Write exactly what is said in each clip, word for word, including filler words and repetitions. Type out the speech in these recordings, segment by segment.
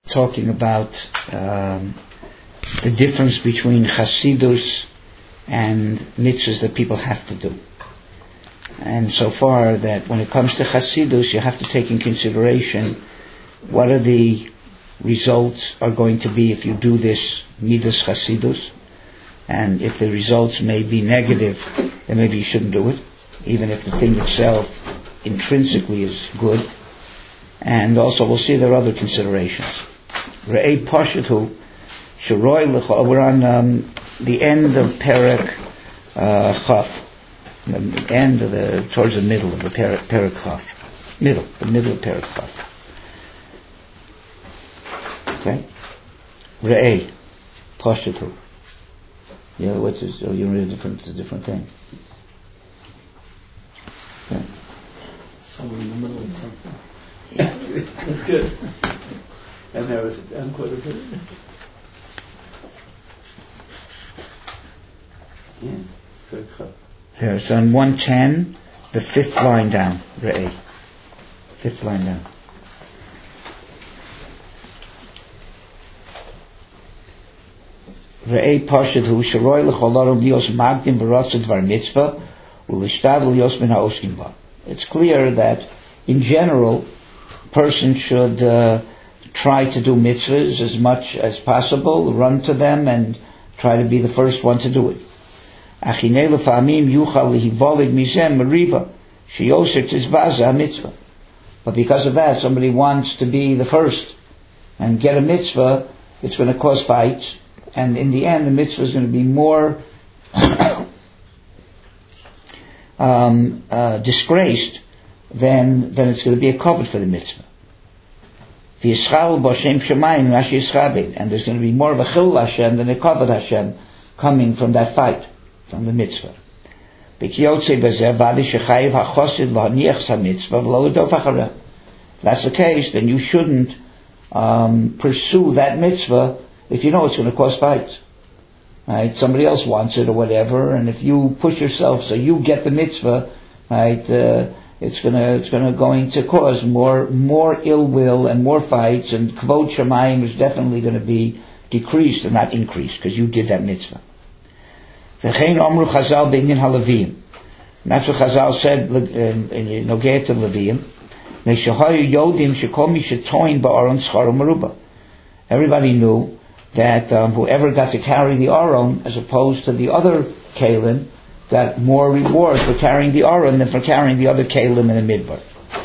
talking about um, the difference between Chasidus and mitzvahs that people have to do. And so far that when it comes to Chasidus, you have to take in consideration what are the results are going to be if you do this Midas Chasidus. And if the results may be negative, then maybe you shouldn't do it, even if the thing itself intrinsically is good. And also we'll see there are other considerations. Re'ei Pashathu Shiroi L'chol. We're on um, the end of Perek uh, Chaf. The end of the, towards the middle of the Perek, Perek Chaf. Middle, the middle of Perek Chaf. Okay? Re'ei Pashathu. Yeah, what's this? Oh, you're a different, a different thing. Okay. Somewhere in the middle of something. Yeah, that's good. And there was I'm quite okay. Yeah, good. Here, it's on one ten, the fifth line down. Re'ei. Fifth line down. Re'ei Pashad Hu Sharoi L'cholarom Lios Magdim V'Ratzah Dvar Mitzvah U'Lishtadl Lios Min HaOskim Ba. It's clear that in general, a person should uh, try to do mitzvahs as much as possible, run to them and try to be the first one to do it. Achinei L'fa'amim Yuchal L'hivolid Mizem Meriva Sheyoser Tizbaza Mitzvah. But because of that, somebody wants to be the first and get a mitzvah, it's going to cause fights. And in the end, the mitzvah is going to be more um, uh, disgraced than than it's going to be a covet for the mitzvah. And there's going to be more of a chil Hashem than a covet Hashem coming from that fight, from the mitzvah. If that's the case, then you shouldn't um, pursue that mitzvah if you know it's going to cause fights. Right? Somebody else wants it or whatever, and if you push yourself so you get the mitzvah, right, uh, it's gonna it's gonna going to cause more more ill will and more fights, and kvod shamayim is definitely going to be decreased and not increased because you did that mitzvah. V'chein omru Chazal b'inyan haLeviyim. That's what Chazal said in in Nogeh to Leviyim. Me'shahayu yodim shekol mi shetoin ba'aron tzcharo meruba. Everybody knew that um, whoever got to carry the Aron, as opposed to the other Kalim, got more reward for carrying the Aron than for carrying the other Kalim in the Midbar.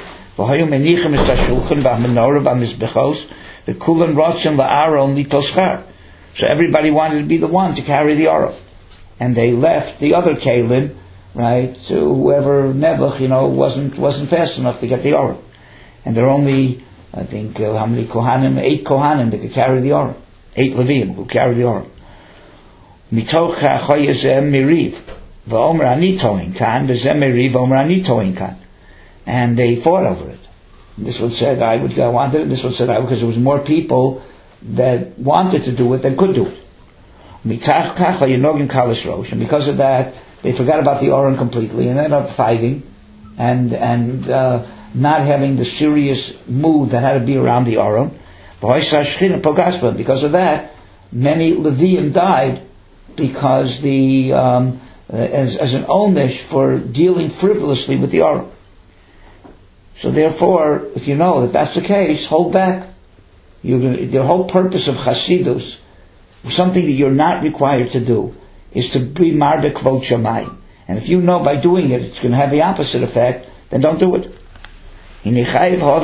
So everybody wanted to be the one to carry the Aron. And they left the other Kalim, right, to whoever Nebuch, you know, wasn't wasn't fast enough to get the Aron. And there are only, I think, uh, how many Kohanim? Eight Kohanim that could carry the Aron. Eight Levim who carry the Aron. Mitoch ha'choyezem miriv v'omer ani tohin kan v'zem miriv v'omer ani tohin kan. And they fought over it. And this one said, I would go, I wanted it. This one said, I would, because there was more people that wanted to do it than could do it. Mitach kacha yenogim kalas rosh. And because of that, they forgot about the Aron completely and ended up fighting and, and, uh, not having the serious mood that had to be around the Aron. Because of that, many Leviim died because the um, as, as an omish for dealing frivolously with the Aron. So therefore, if you know that that's the case, hold back. You're gonna, the whole purpose of Chasidus, something that you're not required to do, is to be marbe kvod shamayim. And if you know by doing it, it's going to have the opposite effect, then don't do it. When it comes to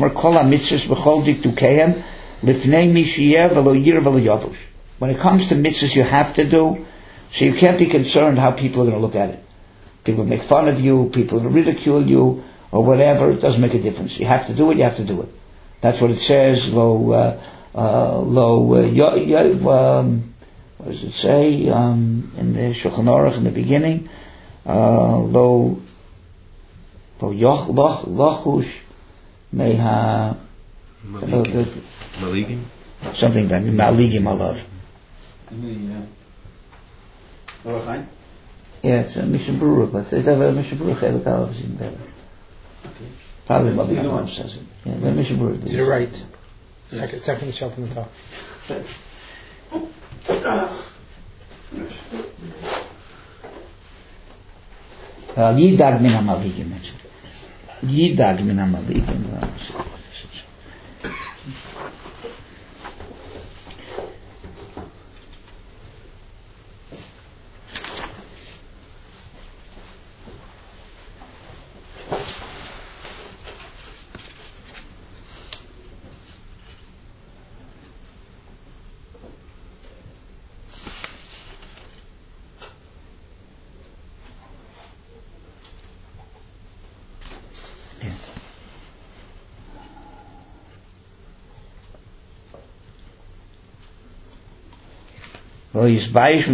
mitzvahs you have to do, so you can't be concerned how people are going to look at it. People make fun of you, people are going to ridicule you, or whatever. It doesn't make a difference. You have to do it, you have to do it. That's what it says, lo, uh, uh, lo, uh, yo, yo, um, what does it say, um, in the Shulchan Aruch in the beginning, uh, lo, Lochush meha Maligim? Something like Maligim alav. Yeah, it's a Mishnah Berurah, but it's a Mishnah Berurah Chelik Alav is better. Probably Rabbi Nachman says it. Yeah, the Mishnah Berurah. To the right. Second, second the shell from the top. Thanks. Yidag min hamaligim. Yidag min hamaligim. Don't be,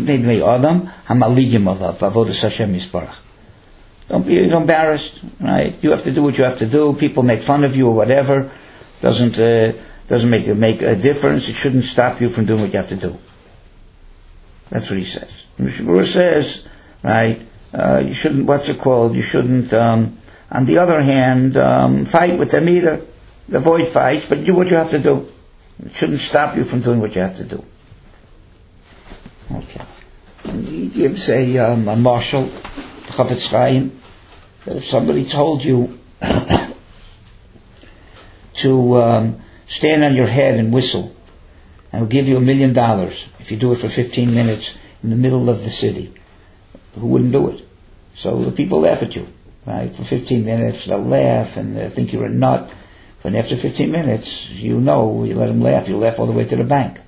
you're embarrassed, right? You have to do what you have to do. People make fun of you or whatever. Doesn't uh, doesn't make make a difference. It shouldn't stop you from doing what you have to do. That's what he says. Mishabura says, right? Uh, you shouldn't. What's it called? You shouldn't. Um, on the other hand, um, fight with them either. Avoid fights, but do what you have to do. It shouldn't stop you from doing what you have to do. Okay. And he gives a, um, a marshal, Chafetz Chaim, that if somebody told you to um, stand on your head and whistle, and will give you a million dollars if you do it for fifteen minutes in the middle of the city, who wouldn't do it? So the people laugh at you, right? For fifteen minutes, they'll laugh and they think you're a nut. But after fifteen minutes, you know, you let them laugh, you laugh all the way to the bank.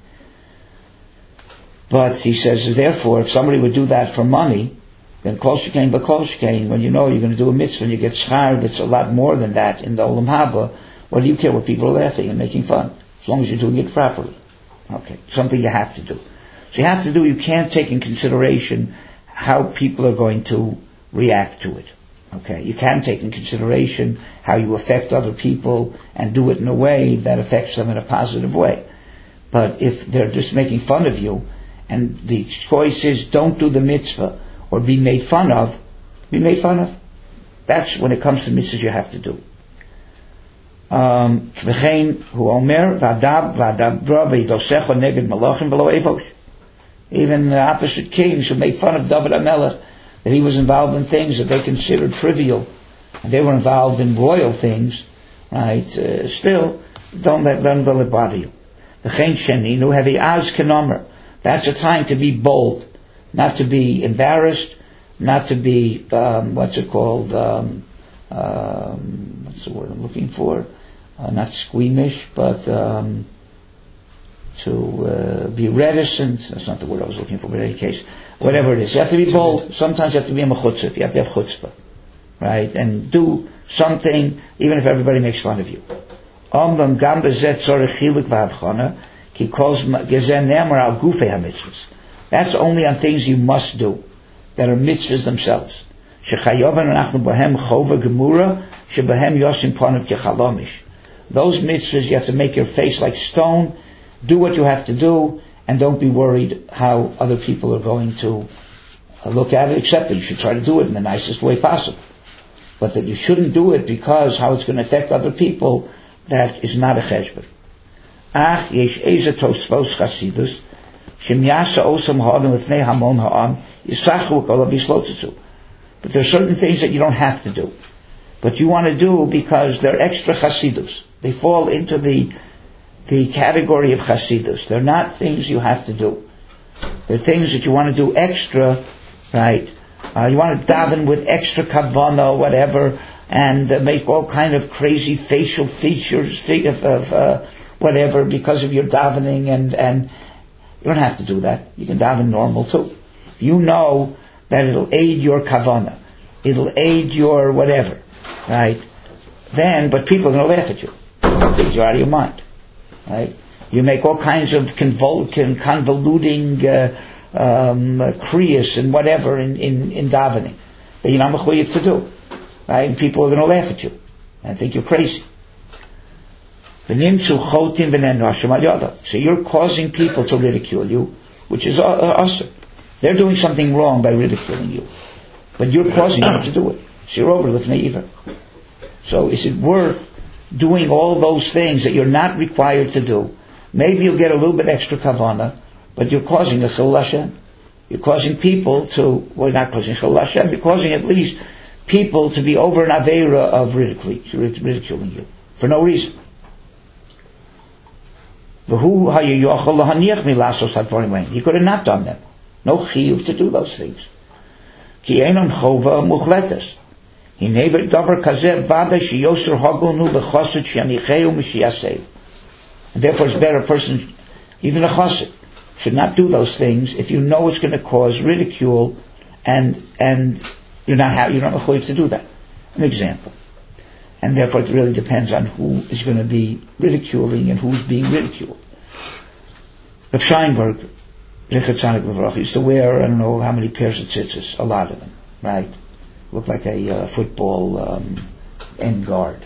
But he says, therefore, if somebody would do that for money, then kol shekain v'kol shekain, when you know you're going to do a mitzvah and you get schar that's a lot more than that in the Olam Haba, what do you care what people are laughing and making fun? As long as you're doing it properly. Okay, something you have to do. So you have to do, you can't take in consideration how people are going to react to it. Okay, you can take in consideration how you affect other people and do it in a way that affects them in a positive way. But if they're just making fun of you, and the choice is don't do the mitzvah or be made fun of, be made fun of. That's when it comes to mitzvahs you have to do. Um, even the opposite kings who made fun of David HaMelech, that he was involved in things that they considered trivial, and they were involved in royal things, right? Uh, still, don't let them let it bother you. That's a time to be bold, not to be embarrassed, not to be um, what's it called? Um, um, what's the word I'm looking for? Uh, not squeamish, but um, to uh, be reticent. That's not the word I was looking for, but in any case, whatever it is, you have to be bold. Sometimes you have to be a mechutzah. You have to have chutzpah, right? And do something, even if everybody makes fun of you. That's only on things you must do, that are mitzvahs themselves. Those mitzvahs you have to make your face like stone, do what you have to do, and don't be worried how other people are going to look at it, except that you should try to do it in the nicest way possible. But that you shouldn't do it because how it's going to affect other people, that is not a cheshbon. Ach, yesh eze tosfos chasidus, shem yasa osam ha'adam l'fnei hamon ha'am, yisachu kol v'yislotzitzu. But there are certain things that you don't have to do, but you want to do because they're extra chasidus. They fall into the the category of chasidus. They're not things you have to do. They're things that you want to do extra, right? Uh, you want to daven with extra kavana or whatever, and uh, make all kind of crazy facial features of, of uh, whatever because of your davening, and, and you don't have to do that. You can daven normal too. You know that it'll aid your kavana, it'll aid your whatever, right? Then, but people are going to laugh at you. Think you're out of your mind, right? You make all kinds of convol- convoluting uh, um, uh, kriyas and whatever in, in, in davening that you're not mechuyev to do, right? And people are going to laugh at you and think you're crazy. So you're causing people to ridicule you, which is awesome. They're doing something wrong by ridiculing you, but you're causing them to do it. So you're over l'fnei iver. So is it worth doing all those things that you're not required to do. Maybe you'll get a little bit extra kavanah, but you're causing a chilul Hashem. You're causing people to, well, not causing chilul Hashem, you're causing at least people to be over an aveira of ridiculing you for no reason. He could have not done them. No chiyuv to do those things. Ki einon chova muchletes. He never davar kazeh vada sheyoser hagonu lechoset shanicheu mishiyasei. And therefore, it's better a person, even a choset, should not do those things if you know it's going to cause ridicule, and and you're not ha- you're not mechuyev to do that. An example, and therefore it really depends on who is going to be ridiculing and who's being ridiculed. Rav Scheinberg, Zecher Tzadik Levrach, used to wear I don't know how many pairs of tzitzis, a lot of them, right? Looked like a uh, football um, end guard.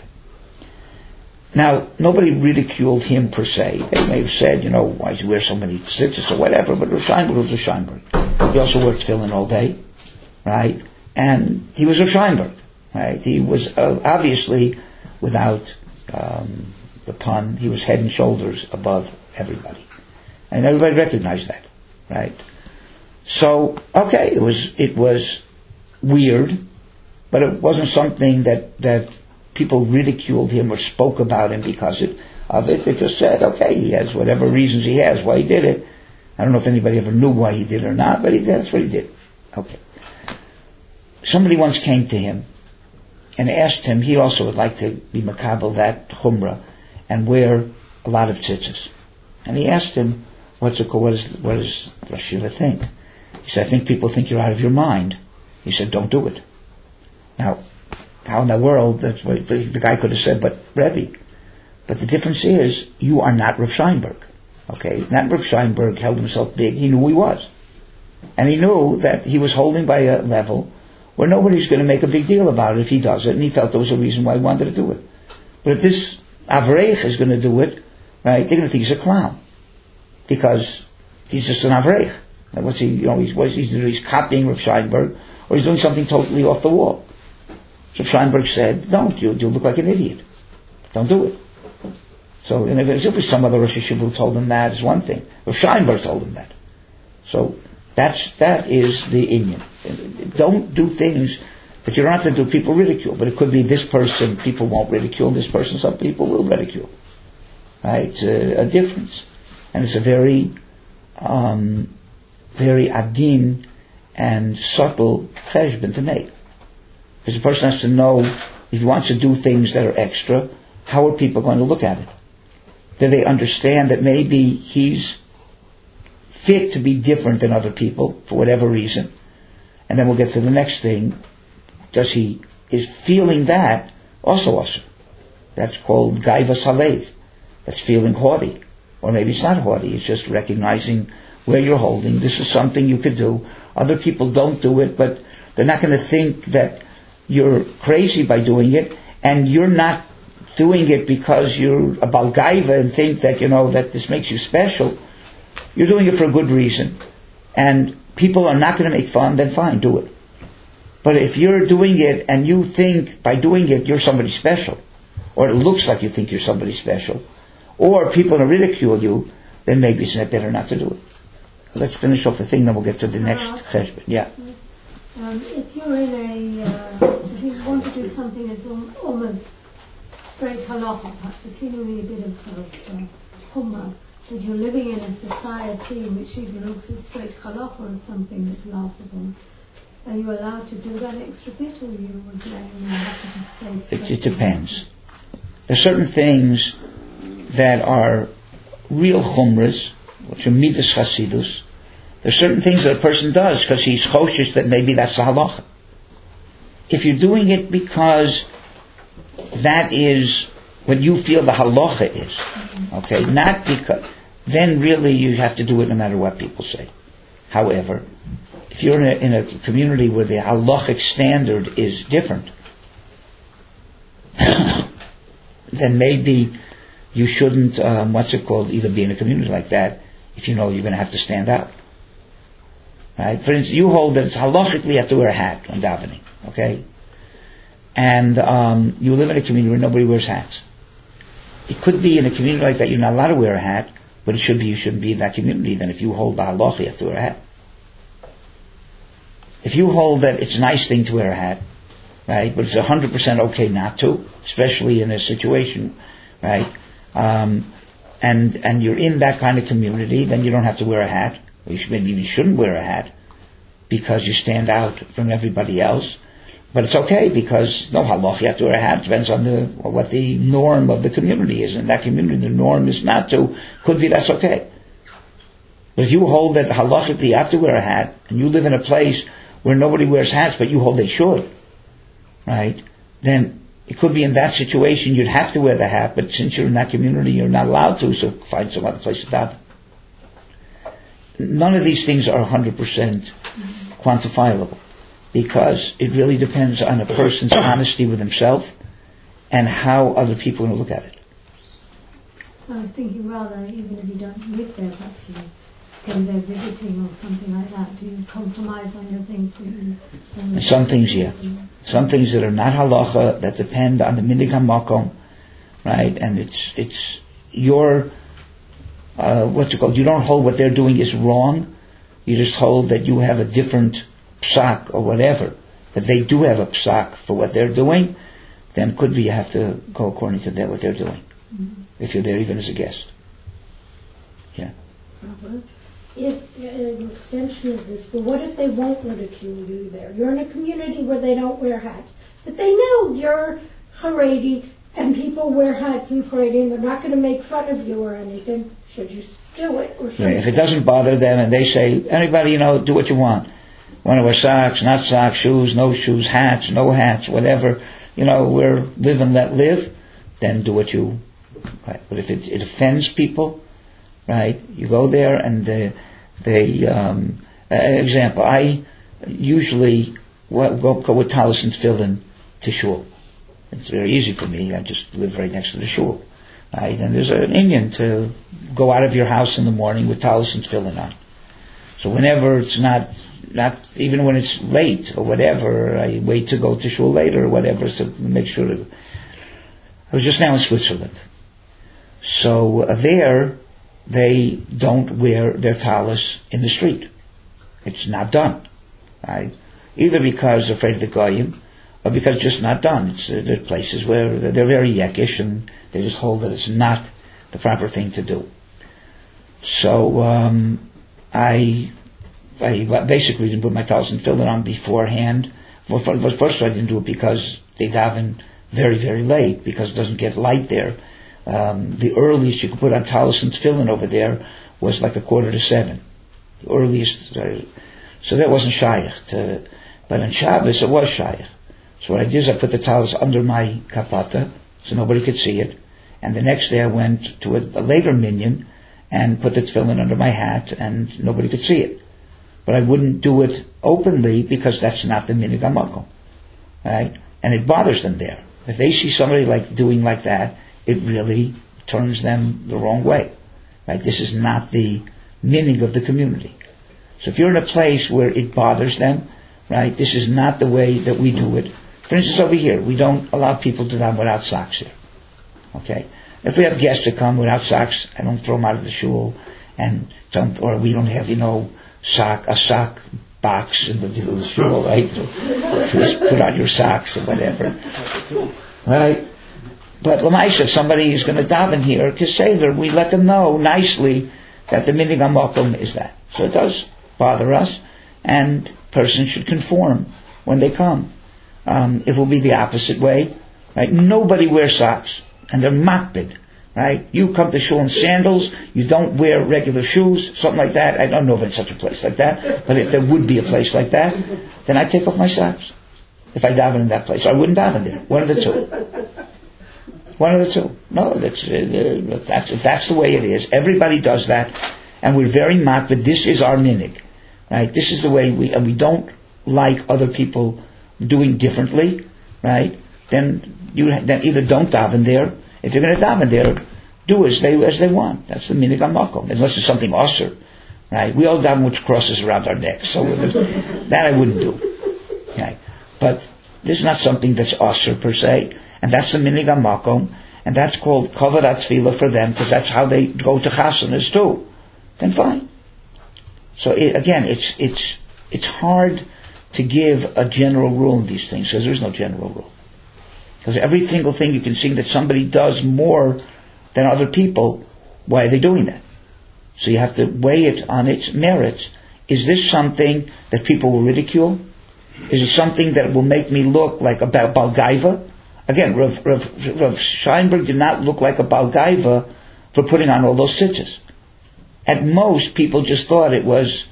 Now, nobody ridiculed him per se. They may have said, you know, why does he wear so many tzitzis or whatever, but Rav Scheinberg was Rav Scheinberg. He also wore tefillin all day, right? And he was Rav Scheinberg, right? He was uh, obviously, without um, the pun, he was head and shoulders above everybody. And everybody recognized that, right? So, okay, it was it was weird, but it wasn't something that, that people ridiculed him or spoke about him because it, of it. They just said, okay, he has whatever reasons he has why he did it. I don't know if anybody ever knew why he did it or not, but he, that's what he did. Okay. Somebody once came to him and asked him, he also would like to be makabel that chumrah and wear a lot of tzitzis. And he asked him, what's it called? What, is, what does Rosh Yeshiva think? He said, I think people think you're out of your mind. He said, don't do it. Now, how in the world, that's what the guy could have said, but Rebbe. But the difference is, you are not Rav Scheinberg. Okay? Not Rav Scheinberg held himself big. He knew who he was. And he knew that he was holding by a level where nobody's going to make a big deal about it if he does it, and he felt there was a reason why he wanted to do it. But if this Avreich is going to do it, right, they're going to think he's a clown. Because he's just an Avreich. And what's he, you know, he's, he's, he's copying Rav Scheinberg, or he's doing something totally off the wall. So Scheinberg said, don't, you, you look like an idiot. Don't do it. So, and if it was some other Rosh Yeshiva who told him that, is one thing. But Scheinberg told him that. So, that's, that is the Inyan. Don't do things that you don't have to do, people ridicule. But it could be this person, people won't ridicule, this person, some people will ridicule. Right? It's a, a difference. And it's a very, um, very adin and subtle cheshbon to make. Because the person has to know, if he wants to do things that are extra, how are people going to look at it? Do they understand that maybe he's fit to be different than other people, for whatever reason? And then we'll get to the next thing. Does he, is feeling that also awesome? That's called gaiva salev. That's feeling haughty. Or maybe it's not haughty, it's just recognizing where you're holding. This is something you could do. Other people don't do it, but they're not going to think that you're crazy by doing it, and you're not doing it because you're a balgaiva and think that, you know, that this makes you special. You're doing it for a good reason, and people are not going to make fun, then fine, do it. But if you're doing it and you think by doing it you're somebody special, or it looks like you think you're somebody special, or people will ridicule you, then maybe it's better not to do it. Let's finish off the thing, then we'll get to the next cheshbon. Yeah. Um, if you're in a, uh, if you want to do something that's almost straight halacha, perhaps a teeny weeny bit of uh, humma, that you're living in a society which even looks at straight halacha as something that's laughable, are you allowed to do that extra bit, or you would say you have to just stay? It, it depends. There are certain things that are real chumras, which are midas chasidus. There are certain things that a person does because he's choshish that maybe that's the halacha. If you're doing it because that is what you feel the halacha is, mm-hmm. okay, not because, then really you have to do it no matter what people say. However, if you're in a, in a community where the halachic standard is different, then maybe you shouldn't, um, what's it called, either be in a community like that if you know you're going to have to stand out. Right? For instance, you hold that it's halachically you have to wear a hat when davening, okay? And um, you live in a community where nobody wears hats. it could be in a community like that you're not allowed to wear a hat, but it should be you shouldn't be in that community. Then if you hold the halacha, you have to wear a hat. If you hold that it's a nice thing to wear a hat, right, but it's one hundred percent okay not to, especially in a situation, right, um, and and you're in that kind of community, then you don't have to wear a hat. You should, maybe you shouldn't wear a hat because you stand out from everybody else. But it's okay because no halach you have to wear a hat. It depends on the what the norm of the community is. In that community, the norm is not to. Could be that's okay. But if you hold that halachically you have to wear a hat, and you live in a place where nobody wears hats, but you hold they should, right? Then it could be in that situation you'd have to wear the hat, but since you're in that community, you're not allowed to. So find some other place to daven. None of these things are one hundred percent quantifiable, because it really depends on a person's honesty with himself and how other people are going to look at it. I was thinking rather, even if you don't live there, perhaps you go there visiting or something like that, do you compromise on your things that you... Some things, yeah. Some things that are not halacha, that depend on the minhag hamakom, right? And it's it's your, uh, what's it called? You don't hold what they're doing is wrong. You just hold that you have a different psak or whatever, but they do have a psak for what they're doing. Then could be you have to go according to that what they're doing, mm-hmm. if you're there even as a guest. Yeah. Uh-huh. If uh, an extension of this, but what if they won't ridicule you there? You're in a community where they don't wear hats, but they know you're Haredi and people wear hats in Haredi and they're not going to make fun of you or anything. Should you do it? Or should yeah, if it doesn't bother them and they say, anybody, you know, do what you want. Want to wear socks, not socks, shoes, no shoes, hats, no hats, whatever. You know, we're live and let live. Then do what you. Right. But if it, it offends people, right? You go there and they. they um, uh, example, I usually go, go with talis and tefillin to shul. It's very easy for me. I just live right next to the shul, right? And there's an Indian to go out of your house in the morning with talis and tefillin on. So whenever it's not. Not even when it's late or whatever, I wait to go to shul later or whatever, so to make sure that I was just now in Switzerland. So uh, there, they don't wear their talis in the street. It's not done, right? Either because they're afraid of the goyim, or because it's just not done. It's, uh, there are places where they're very yekish and they just hold that it's not the proper thing to do. So um, I. I basically didn't put my talis and tefillin on beforehand. Well, first I didn't do it because they daven very, very late, because it doesn't get light there. Um, the earliest you could put on talis and tefillin over there was like a quarter to seven. The earliest, uh, so that wasn't shaykh. To, but on Shabbos it was shaykh. So what I did is I put the talis under my kapata so nobody could see it. And the next day I went to a, a later minyan and put the tefillin under my hat and nobody could see it. But I wouldn't do it openly because that's not the minhag hamakom, right? And it bothers them there. If they see somebody like doing like that, it really turns them the wrong way, right? This is not the minhag of the community. So if you're in a place where it bothers them, right? This is not the way that we do it. For instance, over here, we don't allow people to daven without socks here. Okay? If we have guests that come without socks, I don't throw them out of the shul, and don't, or we don't have, you know, sock a sock box in the middle of the shul, right? So just put on your socks or whatever, right? But l'maisa, if somebody is going to daven here, keseder, we let them know nicely that the minhag hamakom is that. So it does bother us, and person should conform when they come. Um, it will be the opposite way, right? Nobody wears socks, and they're makbid. Right? You come to shul in sandals, you don't wear regular shoes, something like that. I don't know if it's such a place like that, but if there would be a place like that, then I'd take off my socks. If I daven in that place, I wouldn't daven there. One of the two. One of the two. No, that's, uh, that's, that's the way it is. Everybody does that, and we're very mocked, but this is our minhag. Right? This is the way we, and we don't like other people doing differently, right? Then you then either don't daven there. If you're going to daven there, do as they as they want. That's the minhag hamakom. Unless it's something osur, right? We all daven with crosses around our necks, so that I wouldn't do. Right? But this is not something that's osur per se, and that's the minhag hamakom. and that's called kavod tefillah for them, because that's how they go to chasanas too, then fine. So it, again, it's it's it's hard to give a general rule in these things, because there is no general rule. Because every single thing you can see that somebody does more than other people, why are they doing that? So you have to weigh it on its merits. Is this something that people will ridicule? Is it something that will make me look like a Balgaiva? Again, Rav, Rav, Rav Scheinberg did not look like a Balgaiva for putting on all those tzitzis. At most, people just thought it was,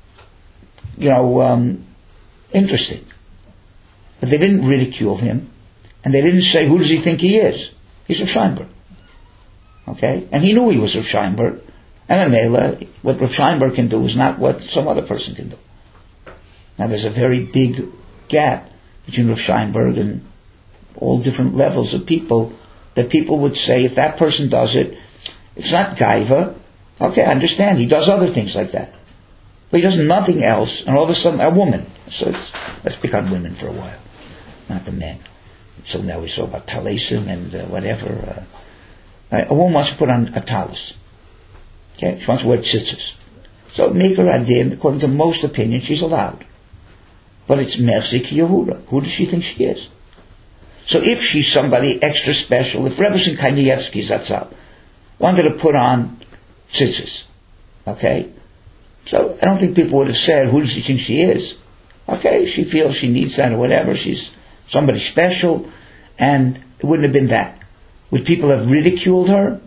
you know, um, interesting. But they didn't ridicule him. And they didn't say, who does he think he is? He's Rav Scheinberg. Okay? And he knew he was Rav Scheinberg. And Mela, what Rav Scheinberg can do is not what some other person can do. Now there's a very big gap between Rav Scheinberg and all different levels of people, that people would say, if that person does it, it's not gaiva. Okay, I understand. He does other things like that. But he does nothing else, and all of a sudden, a woman. So it's, let's pick on women for a while, not the men. So now we saw about talisim and uh, whatever. Uh, right? A woman wants to put on a talis. Okay, she wants to wear tzitzis. So Meker Adin, according to most opinions, she's allowed. But it's Merzik Yehuda. Who does she think she is? So if she's somebody extra special, if Rebbetzin Kanievsky Zatzal wanted to put on tzitzis, okay? So I don't think people would have said, who does she think she is? Okay, she feels she needs that or whatever, she's somebody special, and it wouldn't have been that. Would people have ridiculed her?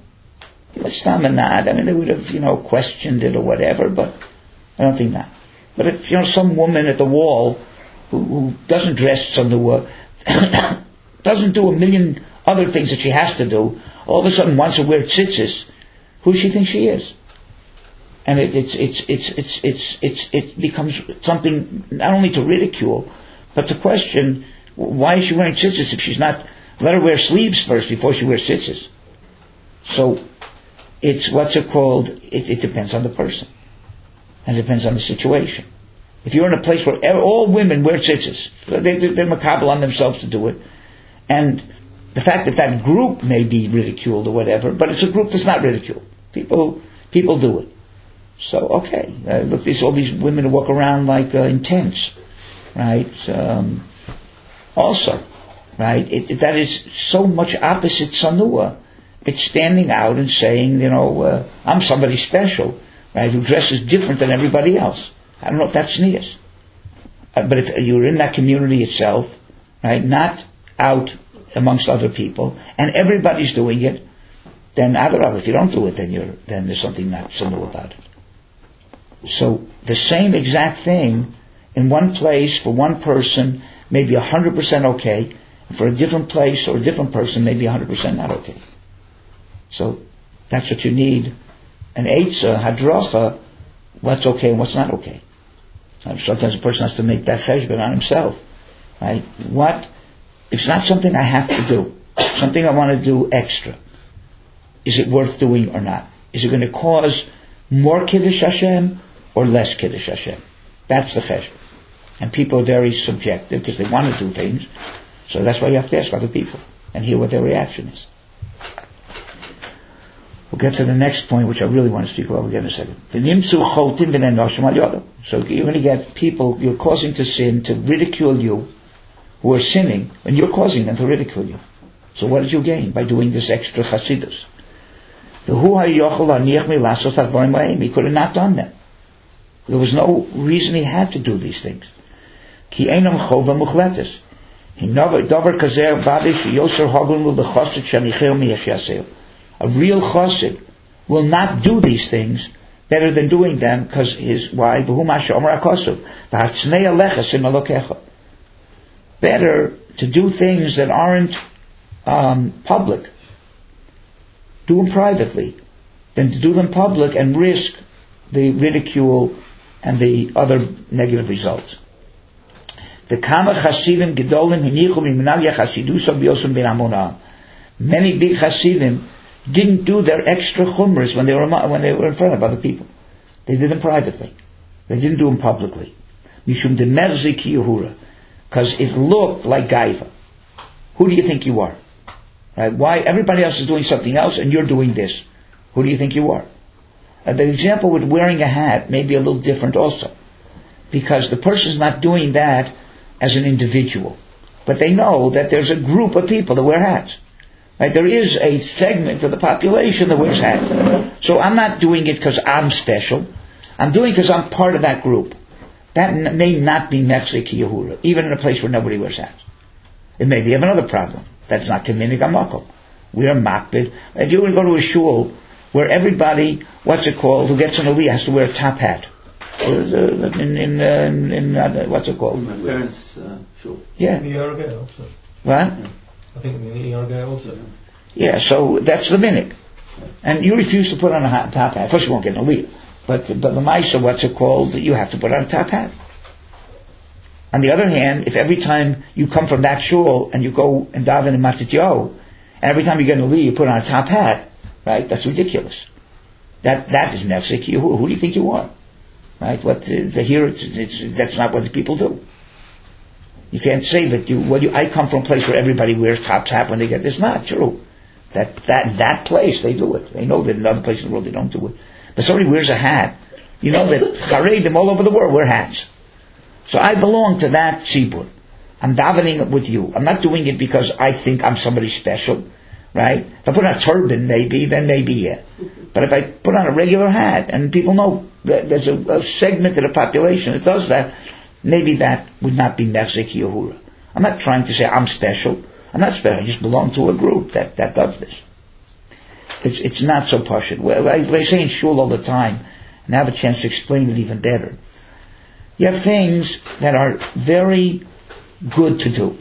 I mean, they would have, you know, questioned it or whatever, but I don't think that. But if, you know, some woman at the wall who, who doesn't dress on the work, doesn't do a million other things that she has to do, all of a sudden wants to wear tzitzis, who does she think she is? And it, it's, it's, it's, it's, it's, it's, it becomes something not only to ridicule, but to question, why is she wearing tzitzis if she's not, let her wear sleeves first before she wears tzitzis. So, it's, what's it called, it, it depends on the person. And it depends on the situation. If you're in a place where all women wear tzitzis, they, they're makabel on themselves to do it, and the fact that that group may be ridiculed or whatever, but it's a group that's not ridiculed. People, people do it. So, okay, uh, look, there's all these women who walk around like uh, in tents, right? Um, also, right, it, it, that is so much opposite sanua. It's standing out and saying, you know, uh, I'm somebody special, right, who dresses different than everybody else. I don't know if that's sneers. Uh, but if you're in that community itself, right, not out amongst other people, and everybody's doing it, then Adarab, if you don't do it, then you're, then there's something not similar about it. So the same exact thing in one place for one person may be one hundred percent okay, and for a different place or a different person may be one hundred percent not okay. So that's what you need. An eitzah, hadracha, what's okay and what's not okay. Sometimes a person has to make that cheshbon on himself. Right? What, if it's not something I have to do, something I want to do extra, is it worth doing or not? Is it going to cause more Kiddush Hashem or less Kiddush Hashem? That's the cheshbon. And people are very subjective because they want to do things. So that's why you have to ask other people and hear what their reaction is. We'll get to the next point, which I really want to speak about again in a second. So you're going to get people you're causing to sin, to ridicule you, who are sinning, and you're causing them to ridicule you. So what did you gain by doing this extra chasidus? He could have not done that. There was no reason he had to do these things. A real chassid will not do these things better than doing them, because his why? Better to do things that aren't um, public, do them privately, than to do them public and risk the ridicule and the other negative results. The kama chasidim gedolim hinichu miminagya chasidusa biyosum bin amonah. Many big chasidim didn't do their extra chumras when they were when they were in front of other people. They did them privately. They didn't do them publicly. Mishum de merzik yehura, because it looked like gaiva. Who do you think you are? Right? Why everybody else is doing something else and you're doing this? Who do you think you are? Uh, the example with wearing a hat may be a little different also, because the person's not doing that as an individual, but they know that there's a group of people that wear hats. Right? There is a segment of the population that wears hats. So I'm not doing it because I'm special. I'm doing it because I'm part of that group. That n- may not be Mechzek Yehura, even in a place where nobody wears hats. It may be of another problem. That's not Kaminig Amakom. We are makbid. If you were to go to a shul where everybody, what's it called, who gets an aliyah has to wear a top hat. In, in, uh, in uh, what's it called? My parents' uh, shul. Yeah. In the E R G also. What? Yeah. I think in the E R G also. Yeah, so that's the minig. And you refuse to put on a hat, top hat. First you won't get an aliyah. But, but the Maisa, what's it called? You have to put on a top hat. On the other hand, if every time you come from that shul and you go and daven in Matityo, and every time you get an aliyah you put on a top hat, right? That's ridiculous. That that is Mechzek Yehura. Who do you think you are? Right? What the, the here it's, it's, that's not what the people do. You can't say that you. Well, you, I come from a place where everybody wears top hat when they get. It's not true. That that that place they do it. They know that in other places in the world they don't do it. But somebody wears a hat. You know that Haredim all over the world wear hats. So I belong to that tzibur. I'm davening with you. I'm not doing it because I think I'm somebody special, right? If I put on a turban, maybe, then maybe, yeah. But if I put on a regular hat, and people know that there's a, a segment of the population that does that, maybe that would not be Mechzek Yehura. I'm not trying to say I'm special. I'm not special. I just belong to a group that, that does this. It's it's not so pashut. Well, they say in shul all the time, and I have a chance to explain it even better. You have things that are very good to do,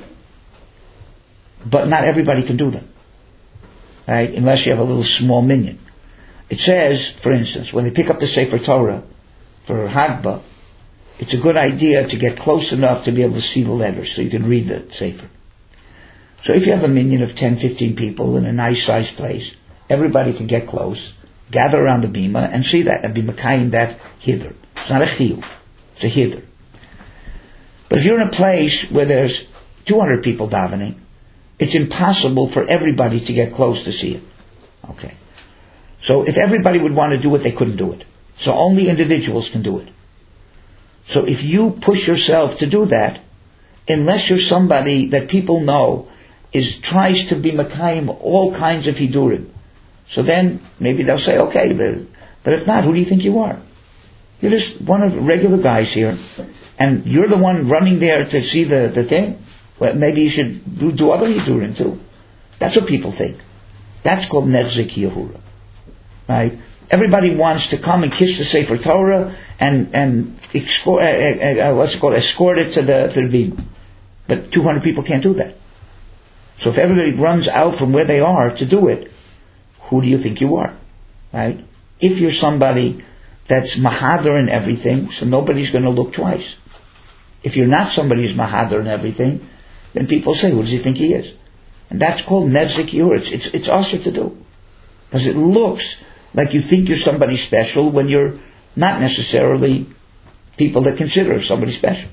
but not everybody can do them, right? Unless you have a little small minion. It says, for instance, when they pick up the Sefer Torah for Hagba, it's a good idea to get close enough to be able to see the letters so you can read the Sefer. So if you have a minion of ten, fifteen people in a nice sized place, everybody can get close, gather around the bima and see that and be mekayim that hither. It's not a chiyuv. It's a hither. But if you're in a place where there's two hundred people davening, it's impossible for everybody to get close to see it. Okay. So if everybody would want to do it, they couldn't do it. So only individuals can do it. So if you push yourself to do that, unless you're somebody that people know is tries to be mekayim all kinds of hidurim, so then maybe they'll say, okay, but if not, who do you think you are? You're just one of the regular guys here, and you're the one running there to see the, the thing. Well, maybe you should do, do other hidurim too. That's what people think. That's called Mechzek Yehura. Right? Everybody wants to come and kiss the Sefer Torah and and escort, uh, uh, uh, what's it called, escort it to the to the beam. But two hundred people can't do that. So if everybody runs out from where they are to do it, who do you think you are? Right? If you're somebody that's mahader in everything, so nobody's going to look twice. If you're not somebody who's mahader in everything, then people say, who does he think he is? And that's called Mechzek Yehura. It's, it's, it's also to do. Because it looks like you think you're somebody special when you're not necessarily people that consider somebody special.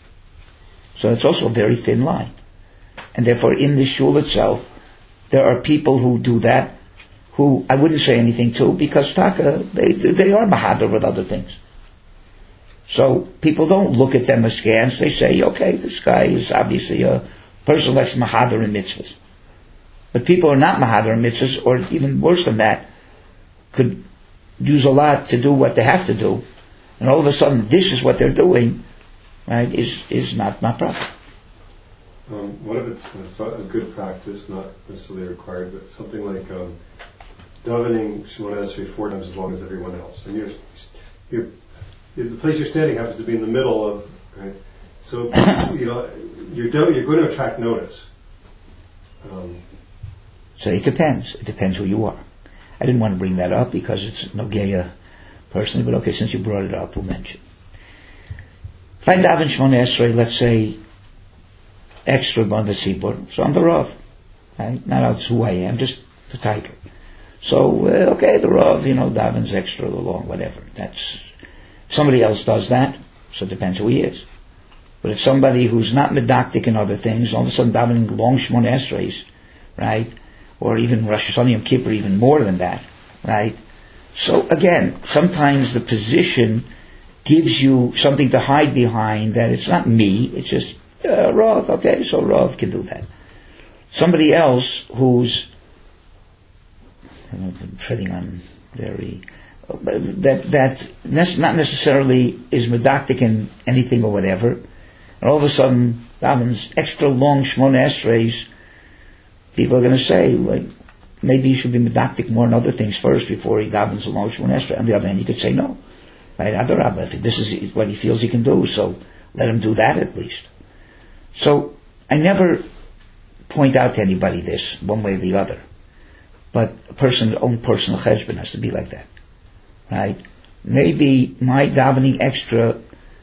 So it's also a very thin line. And therefore in the shul itself, there are people who do that, who I wouldn't say anything to, because taka, they, they are mahader with other things. So people don't look at them askance. They say, okay, this guy is obviously a person that's mahader in mitzvahs. But people are not mahader in mitzvahs, or even worse than that, could use a lot to do what they have to do, and all of a sudden this is what they're doing, right, is is not, not proper. Um, what if it's, it's a good practice, not necessarily required, but something like um, davening Shemona Esrei four times as long as everyone else, and you're, you're, you're the place you're standing happens to be in the middle of, right? So you know you're do, you're going to attract notice. Um, so it depends. It depends who you are. I didn't want to bring that up because it's Nogeya personally, but okay, since you brought it up, we'll mention. If I daven Shemona Esrei, let's say, extra on the Sibur, so I'm the Rav, right? Not out who I am, just the title. So, uh, okay, the Rav, you know, davens extra long, whatever. That's, somebody else does that, so it depends who he is. But if somebody who's not medactic in other things, all of a sudden davening long Shemona Esreis, right? or even Rosh Hashanah Yom Kippur, even more than that, right? So again, sometimes the position gives you something to hide behind, that it's not me, it's just uh, Rav, okay, so Rav can do that. Somebody else who's, I'm treading on very, that that not necessarily is medactic in anything or whatever, and all of a sudden davens extra long Shmona Esreis, people are going to say, like, maybe you should be medactic more in other things first before he davens a long Shmona Esrei. On the other hand, you could say no. Right, Adarabba, if this is what he feels he can do, so let him do that at least. So I never point out to anybody this, one way or the other. But a person's own personal cheshbon has to be like that. Right? Maybe my davening extra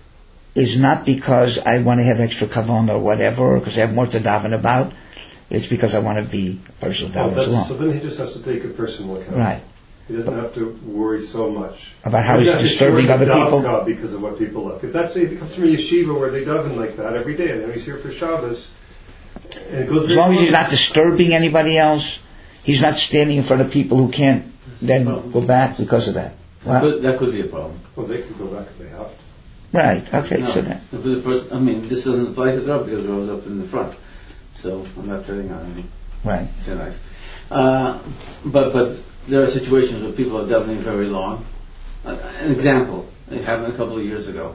is not because I want to have extra kavanah or whatever, or because I have more to daven about. It's because I want to be a person who davens well, alone. So then he just has to take a personal account. Right. He doesn't have to worry so much about how he's disturbing other people because of what people look. If that's if it comes from a yeshiva where they daven like that every day, and then he's here for Shabbos, and it goes as long as he's not disturbing anybody else, he's not standing in front of people who can't then go back because of that. That could, that could be a problem. Well, they could go back if they have to. Right. Okay. No, so that. The person, I mean, this doesn't apply to Rav because Rav's up in the front, so I'm not treading on him. Right. So nice. Uh, but but. There are situations where people are davening very long. Uh, an example, it happened a couple of years ago.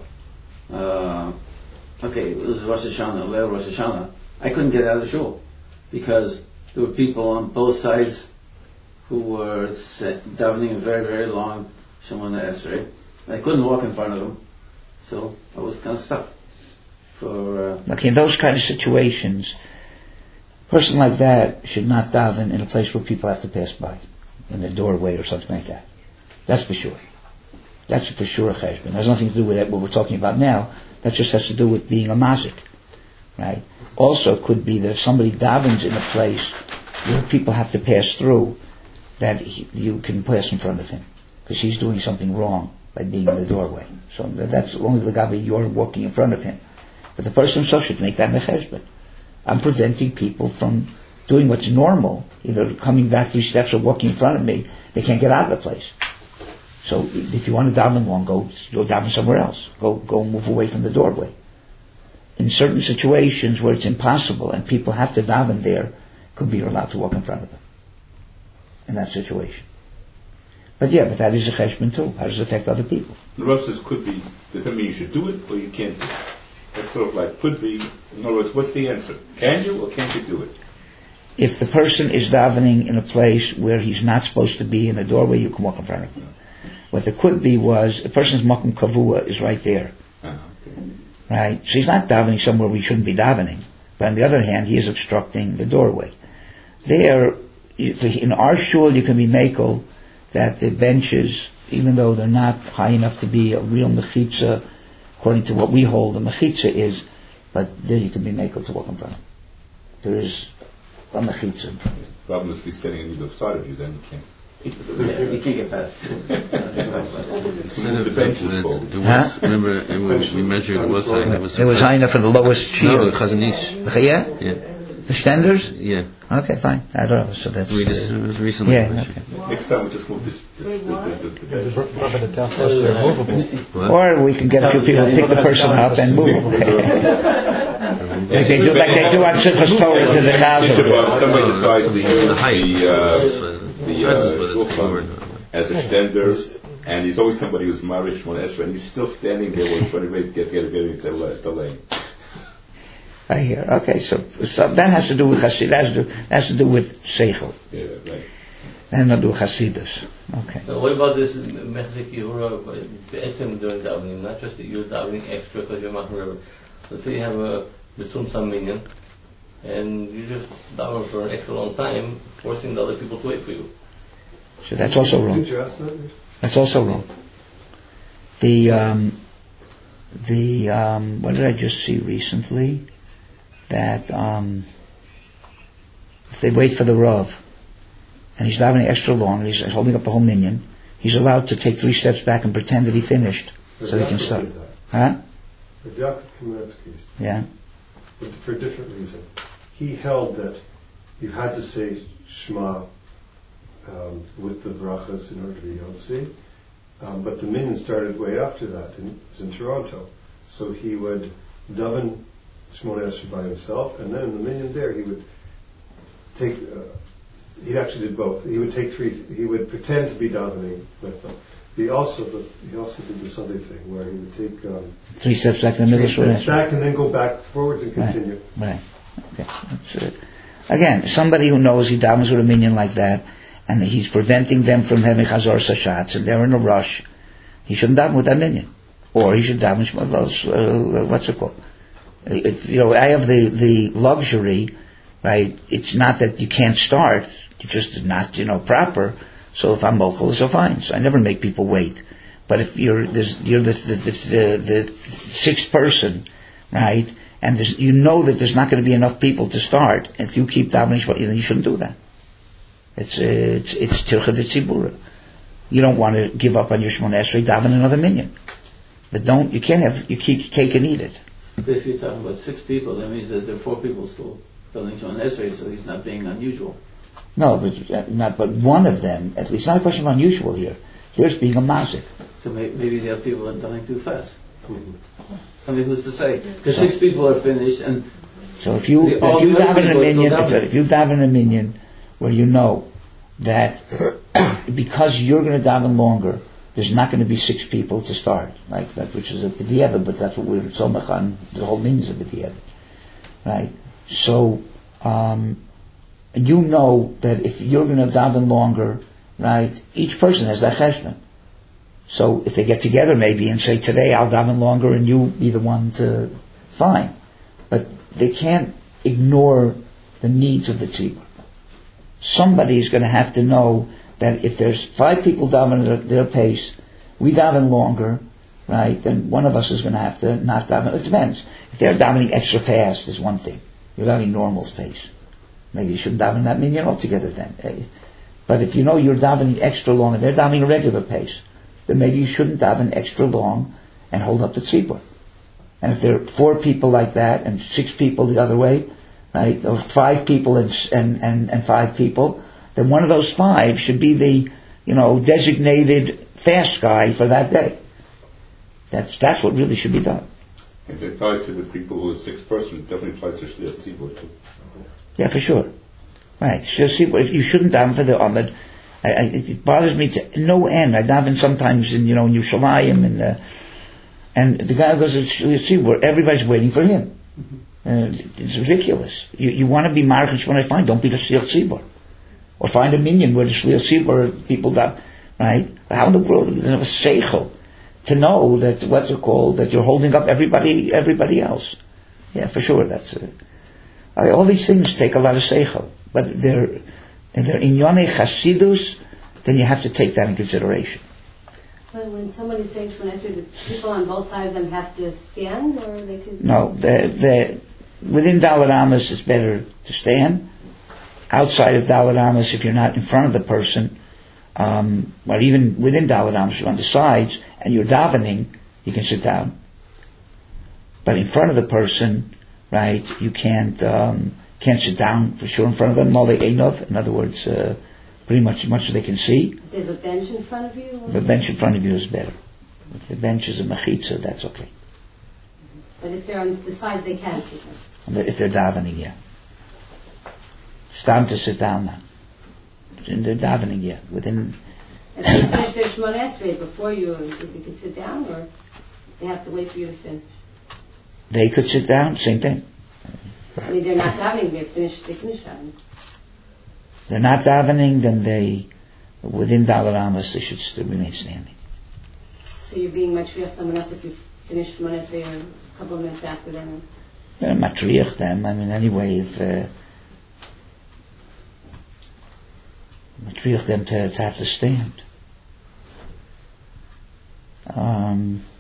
Uh, okay, it was Rosh Hashanah, Leil Rosh Hashanah. I couldn't get out of the shul because there were people on both sides who were set, davening a very, very long Shemona Esrei. I couldn't walk in front of them, so I was kind of stuck. For uh, okay, in those kind of situations, a person like that should not daven in a place where people have to pass by, in the doorway or something like that. That's for sure. That's for sure a cheshbon. It has nothing to do with what we're talking about now. That just has to do with being a mazik, right? Also, it could be that if somebody davens in a place where people have to pass through, that he, you can pass in front of him because he's doing something wrong by being in the doorway. So that's only the gabi you're walking in front of him. But the person himself should make that a cheshbon. I'm preventing people from doing what's normal, either coming back three steps or walking in front of me. They can't get out of the place. So if you want to daven long, go go daven somewhere else. Go go move away from the doorway. In certain situations where it's impossible and people have to daven there, could be you're allowed to walk in front of them in that situation. But yeah, but that is a cheshbon too. How does it affect other people? The Rav says could be. Does that mean you should do it or you can't do it? That's sort of like could be. In other words, what's the answer? Can you or can't you do it? If the person is davening in a place where he's not supposed to be in a doorway, you can walk in front of him. What there could be was a person's makom kavua is right there, uh-huh, okay. right? So he's not davening somewhere we shouldn't be davening, but on the other hand, he is obstructing the doorway. There, in our shul, you can be makel that the benches, even though they're not high enough to be a real mechitza, according to what we hold a mechitza is, but there you can be makel to walk in front of. There is a mechitza. The problem is if he's standing on either side of you, then you can't. You can't get past. Instead of the bench is full. It was, remember, it was, we measured, it was high. It was, it was high enough for the lowest sheet. No, the Chazanish. Yeah? Yeah. The standards? Yeah. Okay, fine. I don't know. So that's. We just, it was recently. Yeah, okay. Next time we just move this. this the, the, the, the bench. They're movable. Or we can get a few people to pick the person up and move them. Like they do, like they do on Simchas Torah to the Chazan. Somebody decides the the height. the uh, the uh, as a stender, and he's always somebody who's marish Shmona Esrei, and he's still standing there when trying to get get get get the lane. I hear. Okay, so, so that has to do with Hasid. That has to do, that has to do with Seichel. Yeah, right. And not do Hasidus. Okay. So what about this Mechzik Yehura, the etzem during davening, not just that you're davening extra because you're not river. Let's say you have a B'tzum Sam minyan, and you just daven for an extra long time, forcing the other people to wait for you. So that's also wrong. Did you ask that? That's also wrong. The um, the um, what did I just see recently? That um, if they wait for the Rav and he's davening extra long and he's holding up the whole minyan, he's allowed to take three steps back and pretend that he finished, But so he can start. That. Huh? But Yaakov Kamenetsky, Yeah. but for a different reason. He held that you had to say Shema um, with the brachas in order to be Yotzi. Um, but the minyan started way after that. In, it was in Toronto. So he would daven Shemona Esrei by himself, and then in the minyan there he would take, uh, he actually did both. He would take three, he would pretend to be davening with them. He also, he also did the Sunday thing where he would take um, three steps back in the middle, three steps back and then go back forwards and continue. Right. right. Okay. That's it. Again, somebody who knows he davens with a minyan like that, and he's preventing them from having chazor sashatz, and they're in a rush, he shouldn't daven with that minyan, or he should daven with those. Uh, what's it called? If, you know, I have the the luxury, right? It's not that you can't start; you're just not, you know, proper. So if I'm local, so fine. So I never make people wait. But if you're you're the the, the, the sixth person, right, and you know that there's not going to be enough people to start, if you keep davening, then you shouldn't do that. It's it's it's tircha de tzibura. You don't want to give up on your Shemona Esrei, daven another minyan. But don't you can't have you keep cake and eat it. But if you're talking about six people, that means that there are four people still davening Shemona Esrei, so he's not being unusual. No, but uh, not. But one of them, at least, not a question of unusual here. Here's being a mazik. So may, maybe they have people that are dying too fast. Mm-hmm. I mean, who's to say? Because six people are finished, and so if you if you daven a minyan, if, if you daven a minyan, where you know that because you're going to daven longer, there's not going to be six people to start, like that, which is a b'diavad, but that's what we're so mechan. The whole means of b'diavad, right? So. Um, And you know that if you're going to daven longer, right, each person has that cheshbon. So if they get together maybe and say, today I'll daven longer and you be the one to, fine. But they can't ignore the needs of the tzibur. Somebody's going to have to know that if there's five people davening at their pace, we daven longer, right, then one of us is going to have to not daven. It depends. If they're davening extra fast is one thing. You're davening normal pace. Maybe you shouldn't daven that minyan altogether then. But if you know you're davening extra long and they're davening a regular pace, then maybe you shouldn't daven extra long and hold up the tzibur. And if there are four people like that and six people the other way, right, or five people and and, and, and five people, then one of those five should be the, you know, designated fast guy for that day. That's that's what really should be done. If it applies to the people who are six person, it definitely applies to Shliach Tzibur too. Yeah, for sure. Right. If you shouldn't daven for the Amud, I, I, it bothers me to no end. I daven sometimes in, you know, in Yerushalayim, and uh, and the guy goes to where everybody's waiting for him. Mm-hmm. Uh, it's ridiculous. You you want to be markish when I find, don't be the Shliach Tzibur, or find a minyan where the Shliach Tzibur people daven. Right? How in the world does it have a seichel to know that what's it called, that you're holding up everybody everybody else? Yeah, for sure. That's. Uh, All these things take a lot of seichel, but they're they're inyonei chasidus. Then you have to take that in consideration. But when someone is saying Shemona Esrei, the people on both sides of them have to stand, or they could. No, the the within Dalet Amos it's better to stand. Outside of Dalet Amos, if you're not in front of the person, um, or even within Dalet Amos, you're on the sides and you're davening, you can sit down. But in front of the person, right, you can't um, can't sit down for sure in front of them. Molei Einov, in other words, uh, pretty much as much as they can see. If there's a bench in front of you? The bench in front of you is better. If the bench is a mechitza, that's okay. But if they're on the side, they can't sit down. If they're davening, yeah. It's time to sit down now. In their davening, yeah. Within. If they finish their Shemona Esrei before you, if you could sit down, or they have to wait for you to finish? They could sit down, same thing. I mean, they're not davening, they're finished, they finish davening. They're not davening, then they, within Dalet Amos, they should still remain standing. So you're being matriach someone else if you finish Shemona Esrei a couple of minutes after them? Yeah, matriach them, I mean, anyway, if, uh, matriach them to, to have to stand. Um,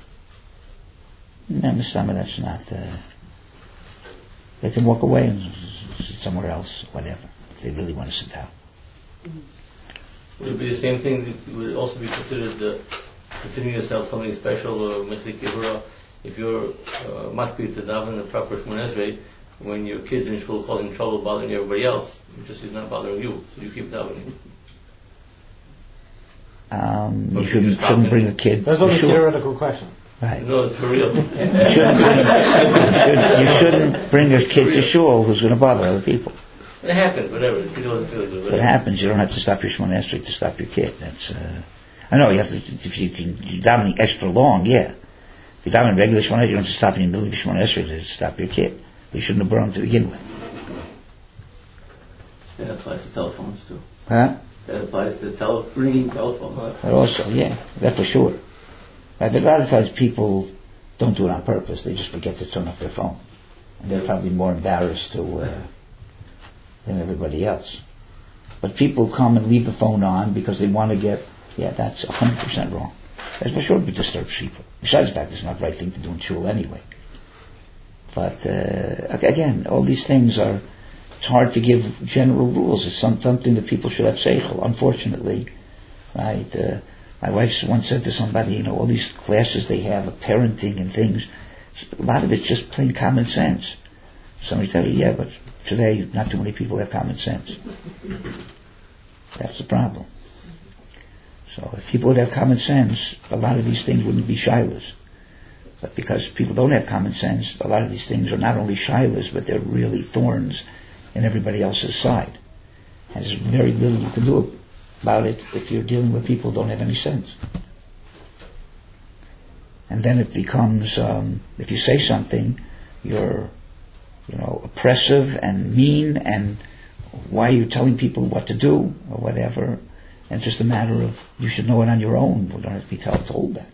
No, Mister that's not. Uh, they can walk away and sit somewhere else, whatever, if they really want to sit down. Mm-hmm. Would it be the same thing? Would it also be considered uh, considering yourself something special or Mechzik Yehura? If you're uh, makbid to daven the proper Shemona Esrei, when your kids in shul causing trouble, bothering everybody else, it just is not bothering you, so you keep davening. Um, you shouldn't, shouldn't bring a kid. That's only a theoretical question. Right. No, it's for real. You shouldn't, bring, you, should, you shouldn't bring a kid to shul who's going to bother other people. It happens, whatever. It doesn't feel good. What happens? You don't have to stop your Shemona Esrei to stop your kid. That's. Uh, I know you have to. If you can, you're davening extra long, yeah. If you're davening regular Shemona Esrei, you don't have to stop in the middle of your Shemona Esrei to stop your kid. You shouldn't have brought him to begin with. That applies to telephones too. Huh? That applies to tele- ringing telephones. But also, yeah, that for sure. Right, but a lot of times people don't do it on purpose. They just forget to turn off their phone, and they're probably more embarrassed to uh, than everybody else. But people come and leave the phone on because they want to get. Yeah, that's a hundred percent wrong. That's for sure. It disturbs people. Besides the fact, it's not the right thing to do in shul anyway. But uh, again, all these things are. It's hard to give general rules. It's some, something that people should have seichel. Unfortunately, right? Uh, my wife once said to somebody, you know, all these classes they have of parenting and things, a lot of it's just plain common sense. Somebody tell you, yeah, but today not too many people have common sense. That's the problem. So if people would have common sense, a lot of these things wouldn't be shilas. But because people don't have common sense, a lot of these things are not only shilas, but they're really thorns in everybody else's side. And there's very little you can do about it if you're dealing with people who don't have any sense. And then it becomes, um, if you say something, you're, you know, oppressive and mean, and why are you telling people what to do or whatever? And it's just a matter of you should know it on your own. We don't have to be told that.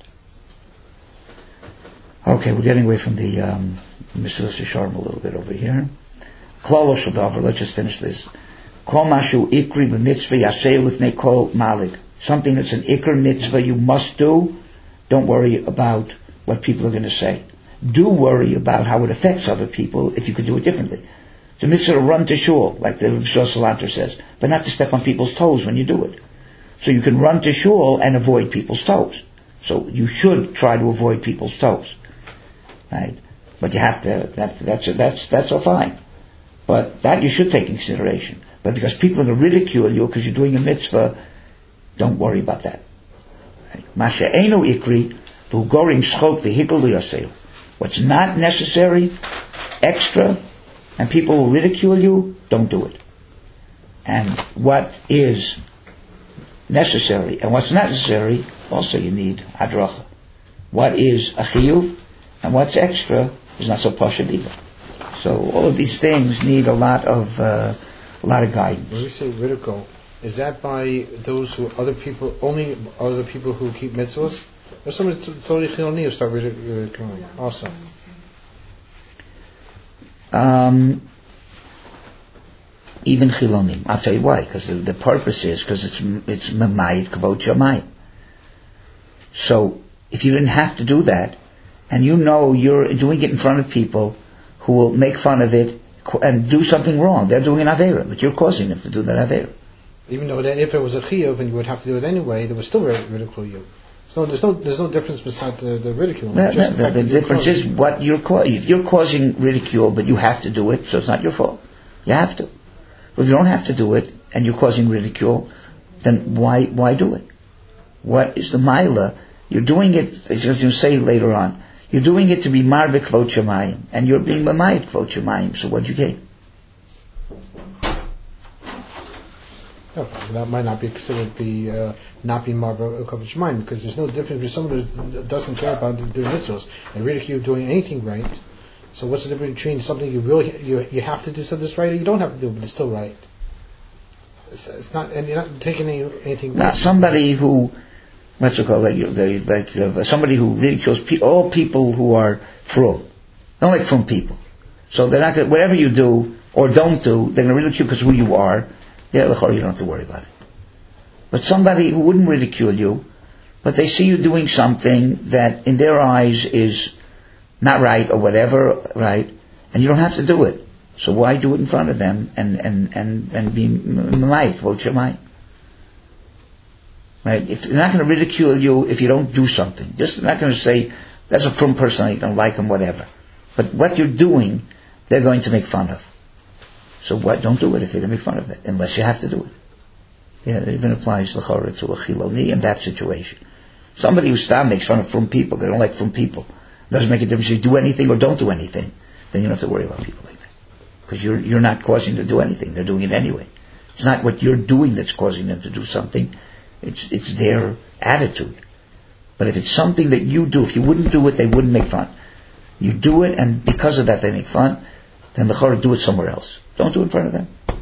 Okay, we're getting away from the um, Mister Sharm a little bit over here. Klalo Shadavar, let's just finish this. Kol mashu ikri b'mitzvah yaseh lifnei kol malik. Something that's an ikr mitzvah you must do. Don't worry about what people are going to say. Do worry about how it affects other people if you could do it differently. It's a mitzvah to run to shul, like the Shul Salanter says, but not to step on people's toes when you do it. So you can run to shul and avoid people's toes. So you should try to avoid people's toes. Right? But you have to, that, that's, that's, that's all fine. But that you should take in consideration. But because people are going to ridicule you because you're doing a mitzvah, don't worry about that. Masha eino ikri, v'hu gorim schok v'hikol yaseu. What's not necessary, extra, and people will ridicule you, don't do it. And what is necessary and what's not necessary, also you need hadracha. What is a chiyuv and what's extra is not so pashut either. So all of these things need a lot of uh, a lot of guidance. When we say ridicule, is that by those who other people only other people who keep mitzvahs, or somebody totally chiloni who start ridiculing also? Um, even chilonim. I'll tell you why. Because the, the purpose is because it's it's mamayit kavod shamayim. So if you didn't have to do that, and you know you're doing it in front of people who will make fun of it and do something wrong. They're doing an Aveira, but you're causing them to do that Aveira. Even though that if it was a Chiyuv and you would have to do it anyway, they would still ridicule you. So there's no there's no difference beside the, the ridicule. No, no, the, the difference is what you're causing. If you're causing ridicule, but you have to do it, so it's not your fault. You have to. But if you don't have to do it and you're causing ridicule, then why why do it? What is the Maila? You're doing it, as you're going to say later on, you're doing it to be marbe kvod shamayim, and you're being mamayit kvod shamayim. So what'd you gain? No, that might not be considered be uh, not being marbe kvod shamayim, because there's no difference between someone who doesn't care about doing mitzvahs and ridicule doing anything right. So what's the difference between something you really you you have to do something that's right, or you don't have to do, but it's still right? It's, it's not, and you're not taking any, anything. Now, somebody who. What's it called? Like, like uh, somebody who ridicules pe- all people who are frum. Don't like frum people. So they're not going whatever you do or don't do, they're going to ridicule because who you are. Yeah, you don't have to worry about it. But somebody who wouldn't ridicule you, but they see you doing something that in their eyes is not right or whatever, right? And you don't have to do it. So why do it in front of them and and and and be mamayit what you might? Right? If they're not going to ridicule you if you don't do something. Just not going to say, that's a frum person, I don't like him, whatever. But what you're doing they're going to make fun of. So what? Don't do it if they're going to make fun of it, unless you have to do it. Yeah, it even applies l'chora to a chiloni in that situation. Somebody who stam makes fun of from people, they don't like from people. It doesn't make a difference if you do anything or don't do anything. Then you don't have to worry about people like that. Because you're, you're not causing them to do anything. They're doing it anyway. It's not what you're doing that's causing them to do something. It's, it's their attitude. But if it's something that you do, if you wouldn't do it, they wouldn't make fun. You do it, and because of that they make fun, then l'chora do it somewhere else. Don't do it in front of them.